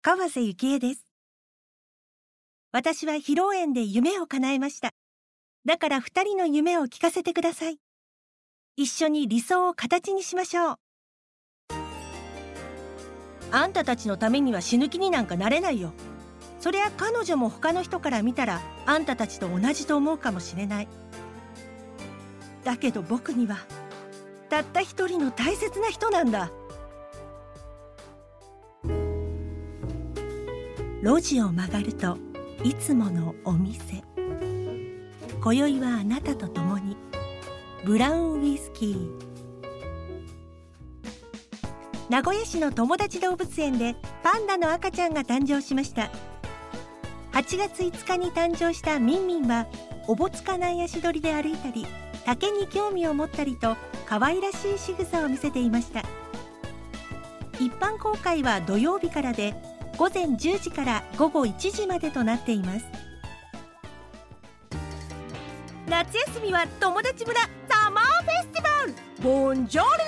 川瀬幸恵です。私は披露宴で夢を叶えました。だから2人の夢を聞かせてください。一緒に理想を形にしましょう。あんたたちのためには死ぬ気になんかなれないよ。そりゃ彼女も他の人から見たらあんたたちと同じと思うかもしれない。だけど僕にはたった一人の大切な人なんだ。路地を曲がるといつものお店。今宵はあなたと共にブラウンウイスキー。名古屋市の友達動物園でパンダの赤ちゃんが誕生しました。8月5日に誕生したミンミンはおぼつかない足取りで歩いたり、竹に興味を持ったりと可愛らしい仕草を見せていました。一般公開は土曜日からで、午前10時から午後1時までとなっています。夏休みは友達村サマーフェスティバル。ボンジョール。